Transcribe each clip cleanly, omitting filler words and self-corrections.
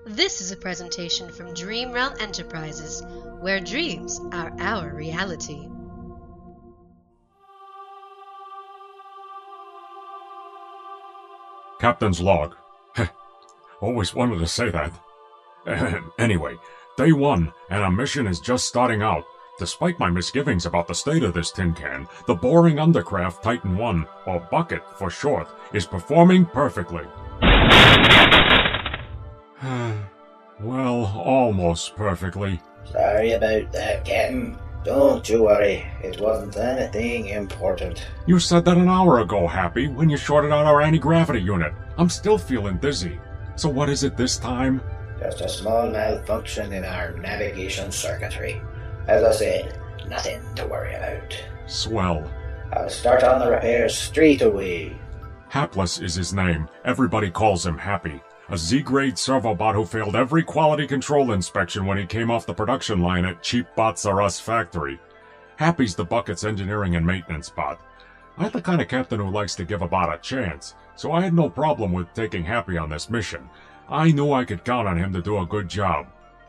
This is a presentation from Dream Realm Enterprises, where dreams are our reality. Captain's log. Always wanted to say that. Anyway, day 1, and our mission is just starting out. Despite my misgivings about the state of this tin can, the boring undercraft Titan 1, or Bucket for short, is performing perfectly. Well, almost perfectly. Sorry about that, Captain. Don't you worry, it wasn't anything important. You said that an hour ago, Happy, when you shorted out our anti-gravity unit. I'm still feeling dizzy. So what is it this time? Just a small malfunction in our navigation circuitry. As I said, nothing to worry about. Swell. I'll start on the repairs straight away. Hapless is his name. Everybody calls him Happy. A Z-grade servobot who failed every quality control inspection when he came off the production line at Cheap Bots R Us factory. Happy's the Bucket's engineering and maintenance bot. I'm the kind of captain who likes to give a bot a chance, so I had no problem with taking Happy on this mission. I knew I could count on him to do a good job.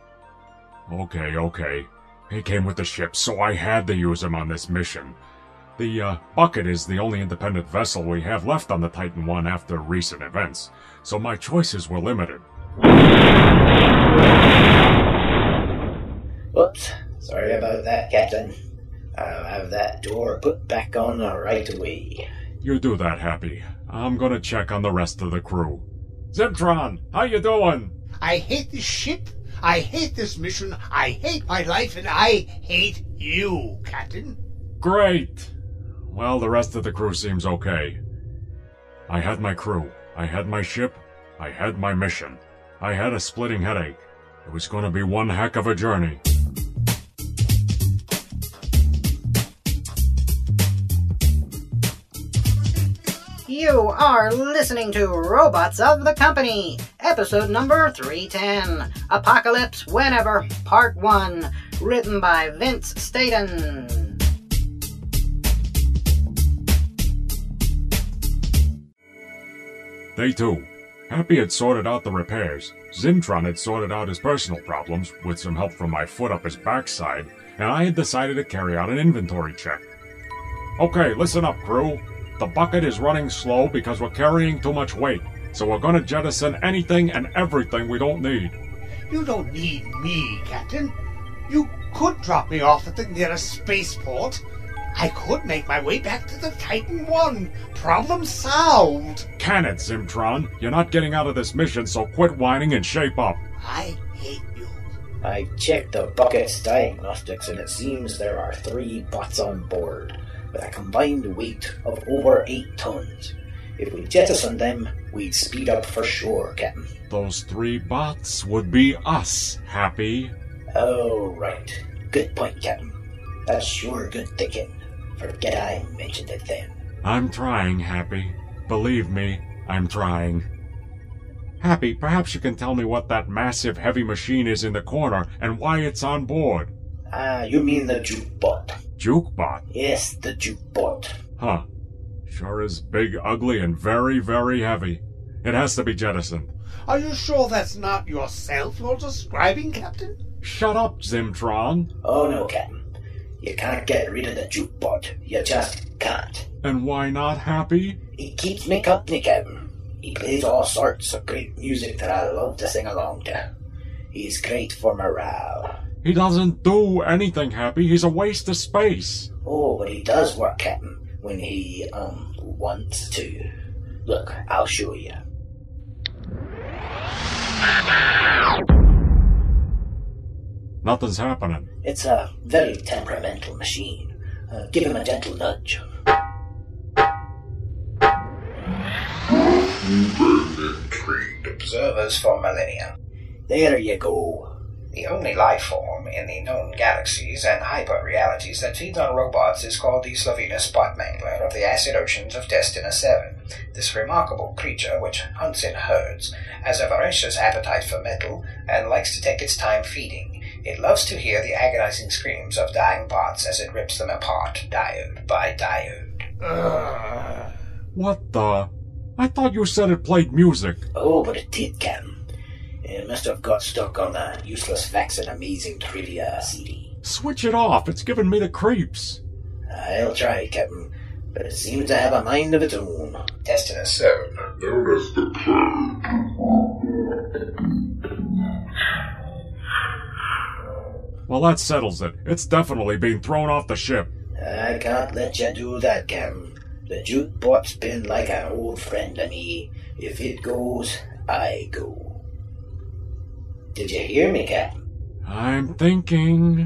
Okay. He came with the ship, so I had to use him on this mission. The Bucket is the only independent vessel we have left on the Titan 1 after recent events, so my choices were limited. Oops, sorry about that, Captain. I'll have that door put back on right away. You do that, Happy. I'm gonna check on the rest of the crew. Zimtron, how you doing? I hate this ship, I hate this mission, I hate my life, and I hate you, Captain. Great! Well, the rest of the crew seems okay. I had my crew, I had my ship, I had my mission. I had a splitting headache. It was gonna be one heck of a journey. You are listening to Robots of the Company, episode number 310, Apocalypse Whenever, Part 1, written by Vince Staten. Day 2. Happy had sorted out the repairs. Zimtron had sorted out his personal problems, with some help from my foot up his backside, and I had decided to carry out an inventory check. Okay, listen up, crew. The Bucket is running slow because we're carrying too much weight, so we're gonna jettison anything and everything we don't need. You don't need me, Captain. You could drop me off at the nearest spaceport. I could make my way back to the Titan 1. Problem solved. Can it, Zimtron? You're not getting out of this mission, so quit whining and shape up. I hate you. I've checked the Bucket's diagnostics and it seems there are 3 bots on board, with a combined weight of over 8 tons. If we jettison them, we'd speed up for sure, Captain. Those 3 bots would be us, Happy. Oh, right. Good point, Captain. That's sure good thinking. Forget I mentioned it then. I'm trying, Happy. Believe me, I'm trying. Happy, perhaps you can tell me what that massive heavy machine is in the corner and why it's on board. You mean the Jukebot? Jukebot? Yes, the Jukebot. Huh. Sure is big, ugly, and very, very heavy. It has to be jettisoned. Are you sure that's not yourself you're describing, Captain? Shut up, Zimtron. Oh no, Captain. You can't get rid of the Jukebot. You just can't. And why not, Happy? He keeps me company, Captain. He plays all sorts of great music that I love to sing along to. He's great for morale. He doesn't do anything, Happy. He's a waste of space. Oh, but he does work, Captain, when he, wants to. Look, I'll show you. Nothing's happening. It's a very temperamental machine. Give him a gentle nudge. You've been trained observers for millennia. There you go. The only life form in the known galaxies and hyper-realities that feeds on robots is called the Slavinus spot-mangler of the acid oceans of Destina 7. This remarkable creature, which hunts in herds, has a voracious appetite for metal and likes to take its time feeding. It loves to hear the agonizing screams of dying bots as it rips them apart, diode by diode. What the? I thought you said it played music. Oh, but it did, Captain. It must have got stuck on the Useless Facts and Amazing Trivia CD. Switch it off, it's giving me the creeps. I'll try, Captain, but it seems to have a mind of its own. Destina 7. Well, that settles it. It's definitely being thrown off the ship. I can't let you do that, Captain. The jukebot's been like an old friend to me. If it goes, I go. Did you hear me, Captain? I'm thinking...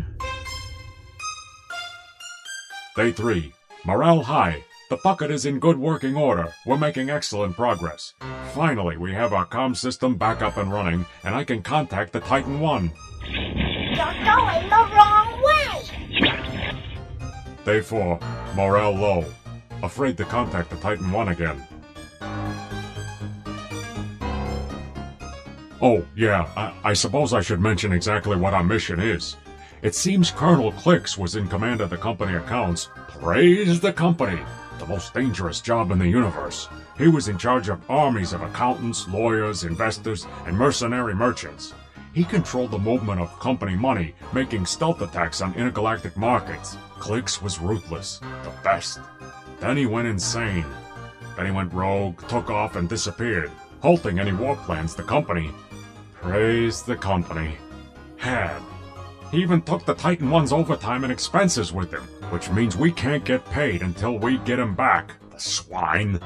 Day 3. Morale high. The bucket is in good working order. We're making excellent progress. Finally, we have our comm system back up and running, and I can contact the Titan 1. You're going the wrong way! Day 4. Morale low. Afraid to contact the Titan 1 again. Oh, yeah, I suppose I should mention exactly what our mission is. It seems Colonel Clicks was in command of the company accounts. Praise the company! The most dangerous job in the universe. He was in charge of armies of accountants, lawyers, investors, and mercenary merchants. He controlled the movement of company money, making stealth attacks on intergalactic markets. Clicks was ruthless. The best. Then he went insane. Then he went rogue, took off, and disappeared, halting any war plans the company. Praise the company. Had. He even took the Titan 1's overtime and expenses with him, which means we can't get paid until we get him back. The swine.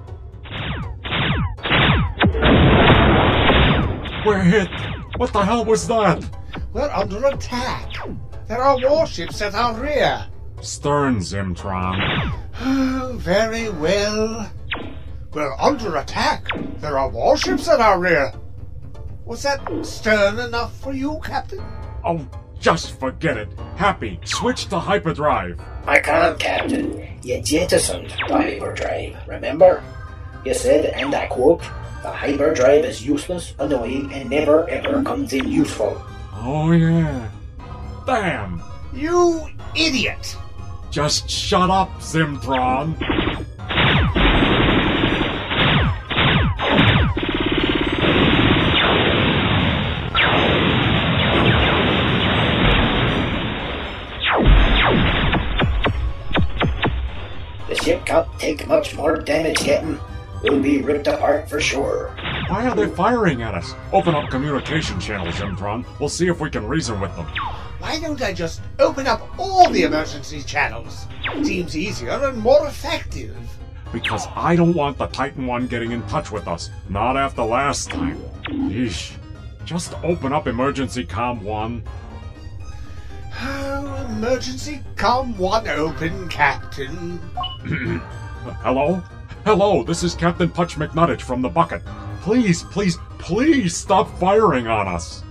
We're hit! What the hell was that? We're under attack. There are warships at our rear. Stern, Zimtron. Oh, very well. We're under attack. There are warships at our rear. Was that stern enough for you, Captain? Oh, just forget it. Happy, switch to hyperdrive. I can't, Captain. You jettisoned the hyperdrive, remember? You said, and I quote, "The hyperdrive is useless, annoying, and never ever comes in useful." Oh, yeah. Damn! You idiot! Just shut up, Zimtron. The ship can't take much more damage, Captain. We'll be ripped apart for sure. Why are they firing at us? Open up communication channels, Zimtron. We'll see if we can reason with them. Why don't I just open up all the emergency channels? Seems easier and more effective. Because I don't want the Titan 1 getting in touch with us. Not after last time. Yeesh. Just open up emergency comm 1. Oh, emergency comm 1 open, Captain. Hello? Hello, this is Captain Putch McNuttich from the Bucket. Please, please, please stop firing on us.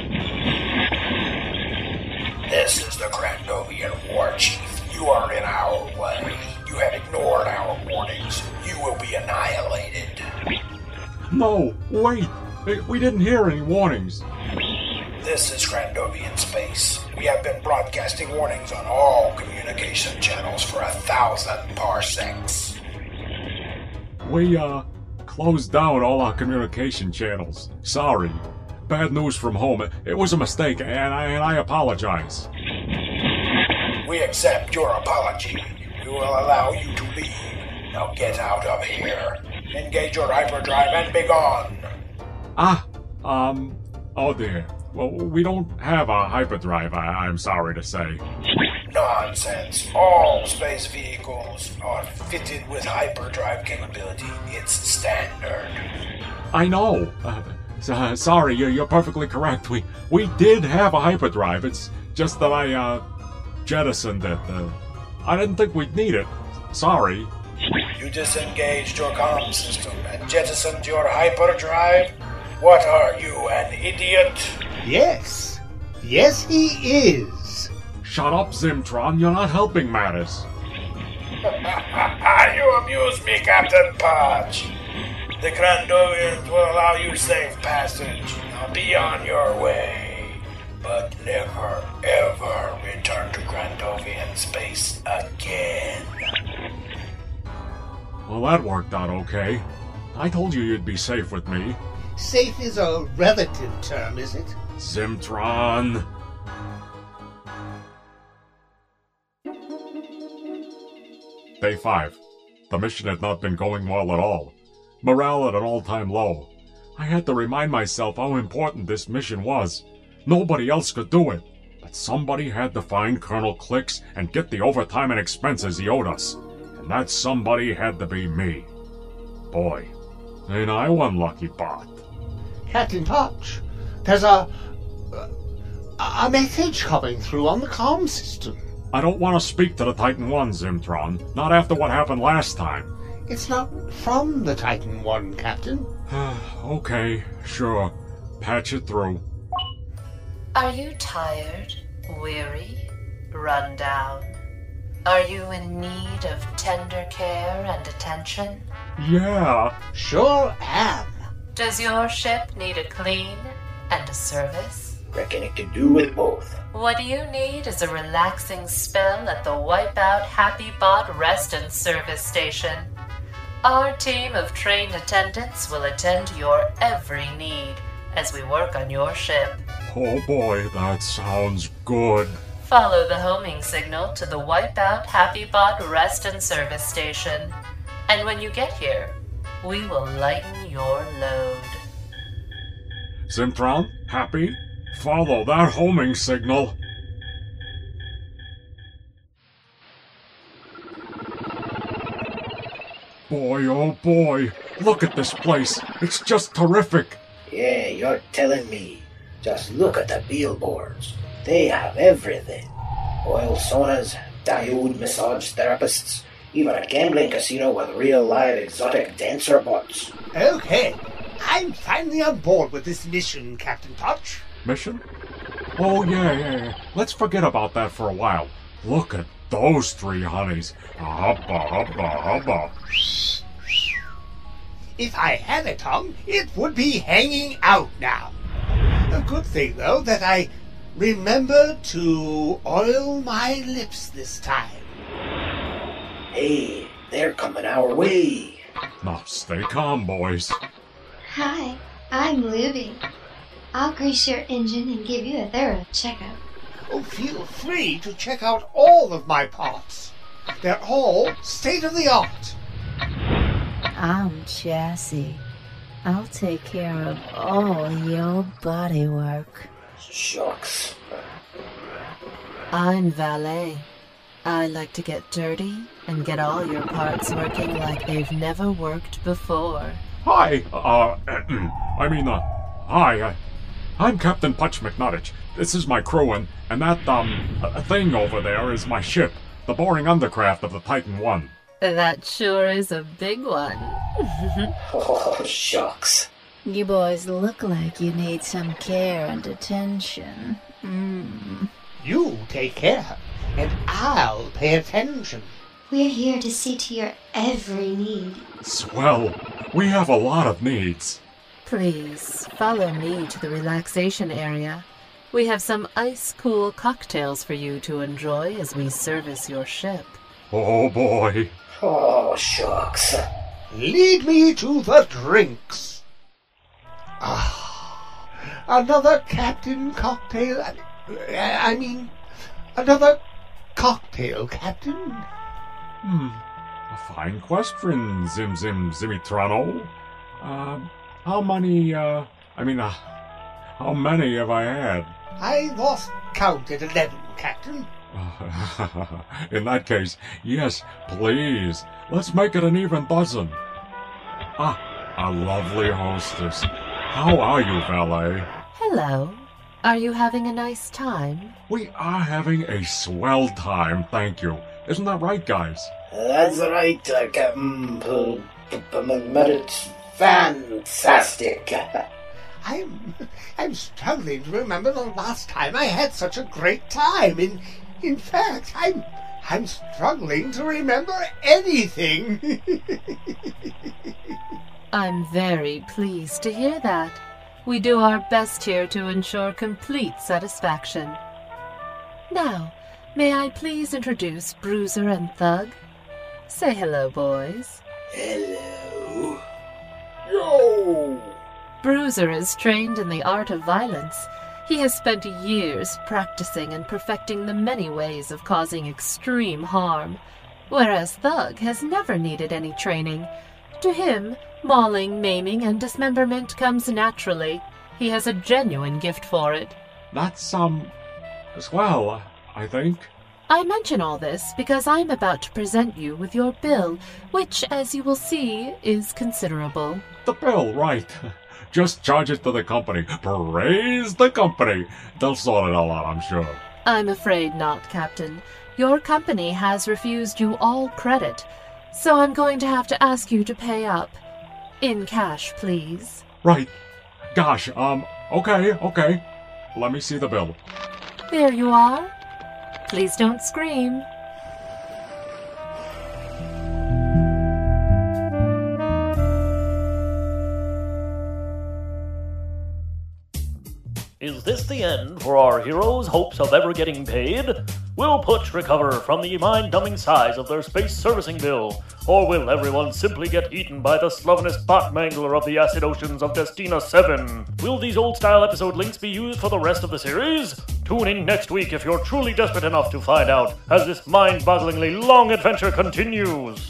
This is the Grandovian War Chief. You are in our way. You have ignored our warnings. You will be annihilated. No, wait. We didn't hear any warnings. This is Grandovian Space. We have been broadcasting warnings on all communication channels for 1,000 parsecs. We, closed down all our communication channels. Sorry. Bad news from home. It was a mistake, and I apologize. We accept your apology. We will allow you to leave. Now get out of here. Engage your hyperdrive and be gone. Oh dear. Well, we don't have a hyperdrive, I'm sorry to say. Nonsense. All space vehicles are fitted with hyperdrive capability. It's standard. I know. Sorry, you're perfectly correct. We did have a hyperdrive. It's just that I, jettisoned it. I didn't think we'd need it. Sorry. You disengaged your comm system and jettisoned your hyperdrive? What are you, an idiot? Yes. Yes, he is. Shut up, Zimtron. You're not helping matters. You amuse me, Captain Putch. The Grandovians will allow you safe passage. Now be on your way. But never, ever return to Grandovian space again. Well, that worked out okay. I told you you'd be safe with me. safe is a relative term, is it? Zimtron! Day 5. The mission had not been going well at all. Morale at an all-time low. I had to remind myself how important this mission was. Nobody else could do it. But somebody had to find Colonel Clicks and get the overtime and expenses he owed us. And that somebody had to be me. Boy, ain't I one lucky bot. Captain Touch, there's a message coming through on the comm system. I don't want to speak to the Titan 1, Zimtron. Not after what happened last time. It's not from the Titan 1, Captain. Okay, sure. Patch it through. Are you tired, weary, run down? Are you in need of tender care and attention? Yeah. Sure am. Does your ship need a clean and a service? Reckon it can do with both. What you need is a relaxing spell at the Wipeout Happy Bot Rest and Service Station. Our team of trained attendants will attend to your every need as we work on your ship. Oh boy, that sounds good. Follow the homing signal to the Wipeout Happy Bot Rest and Service Station. And when you get here, we will lighten your load. Zimtron, happy? Follow that homing signal. Boy, oh boy, look at this place. It's just terrific. Yeah, you're telling me. Just look at the billboards. They have everything. Oil saunas, diode massage therapists, even a gambling casino with real live exotic dancer bots. Okay, I'm finally on board with this mission, Captain Touch. Mission? Oh, yeah. Let's forget about that for a while. Look at those 3 honeys. Hubba. If I had a tongue, it would be hanging out now. A good thing, though, that I remember to oil my lips this time. Hey, they're coming our way. Now, stay calm, boys. Hi, I'm Luby. I'll grease your engine and give you a thorough checkup. Oh, feel free to check out all of my parts. They're all state-of-the-art. I'm Chassis. I'll take care of all your body work. Shucks. I'm Valet. I like to get dirty and get all your parts working like they've never worked before. Hi, hi, I'm Captain Putch McNuttich. This is my crew, and that, thing over there is my ship, the boring undercraft of the Titan 1. That sure is a big one. Oh, shucks. You boys look like you need some care and attention. You take care, and I'll pay attention. We're here to see to your every need. Swell. We have a lot of needs. Please, follow me to the relaxation area. We have some ice-cool cocktails for you to enjoy as we service your ship. Oh, boy. Oh, shucks. Lead me to the drinks. Another Captain Cocktail. Another cocktail, Captain. A fine question, Zimitrano. How many have I had? I lost count at 11, Captain. In that case, yes, please. Let's make it an even dozen. A lovely hostess. How are you, Valet? Hello. Are you having a nice time? We are having a swell time, thank you. Isn't that right, guys? That's right, Captain. It's fantastic. I'm struggling to remember the last time I had such a great time. In fact, I'm struggling to remember anything. I'm very pleased to hear that. We do our best here to ensure complete satisfaction. Now, may I please introduce Bruiser and Thug? Say hello, boys. Hello. Yo! Bruiser is trained in the art of violence. He has spent years practicing and perfecting the many ways of causing extreme harm, whereas Thug has never needed any training. To him, mauling, maiming, and dismemberment comes naturally. He has a genuine gift for it. That's, swell, I think. I mention all this because I'm about to present you with your bill, which, as you will see, is considerable. The bill, right. Just charge it to the company. Praise the company. They'll sort it all out, I'm sure. I'm afraid not, Captain. Your company has refused you all credit, so I'm going to have to ask you to pay up. In cash, please. Right. Gosh, okay. Let me see the bill. There you are. Please don't scream. Is this the end for our heroes' hopes of ever getting paid? Will Putsch recover from the mind-numbing size of their space servicing bill? Or will everyone simply get eaten by the slovenous bot-mangler of the acid oceans of Destina 7? Will these old-style episode links be used for the rest of the series? Tune in next week if you're truly desperate enough to find out as this mind-bogglingly long adventure continues.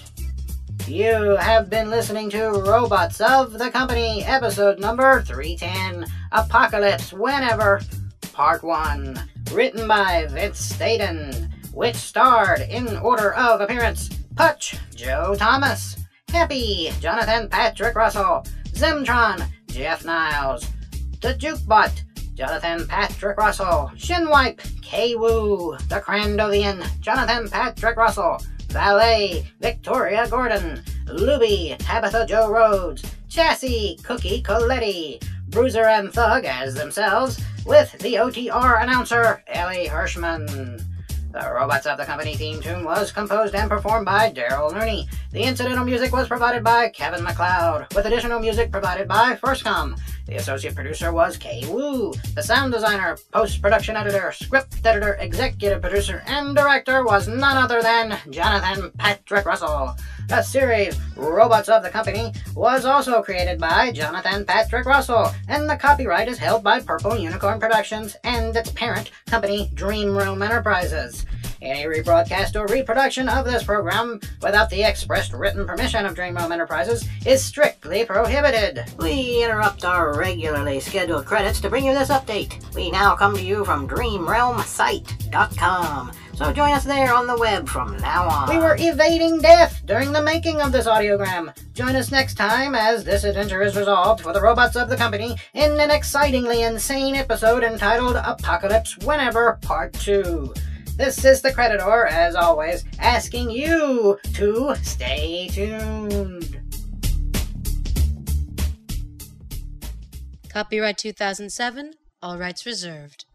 You have been listening to Robots of the Company, episode number 310, Apocalypse Whenever, Part 1, written by Vince Staten, which starred, in order of appearance, Putsch, Joe Thomas, Happy, Jonathan Patrick Russell, Zimtron, Jeff Niles, The Jukebot, Jonathan Patrick Russell, Shinwipe, K-Woo, The Crandovian, Jonathan Patrick Russell, Valet, Victoria Gordon, Luby, Tabitha Joe Rhodes, Chassis, Cookie Coletti, Bruiser and Thug as themselves, with the OTR announcer, Ellie Hirschman. The Robots of the Company theme tune was composed and performed by Daryl Looney. The incidental music was provided by Kevin MacLeod, with additional music provided by FirstCom. The associate producer was Kay Woo. The sound designer, post-production editor, script editor, executive producer, and director was none other than Jonathan Patrick Russell. The series, Robots of the Company, was also created by Jonathan Patrick Russell, and the copyright is held by Purple Unicorn Productions and its parent company, Dream Realm Enterprises. Any rebroadcast or reproduction of this program without the expressed written permission of Dream Realm Enterprises is strictly prohibited. We interrupt our regularly scheduled credits to bring you this update. We now come to you from DreamRealmSite.com. So join us there on the web from now on. We were evading death during the making of this audiogram. Join us next time as this adventure is resolved for the Robots of the Company in an excitingly insane episode entitled Apocalypse Whenever Part 2. This is the Creditor, as always, asking you to stay tuned. Copyright 2007, all rights reserved.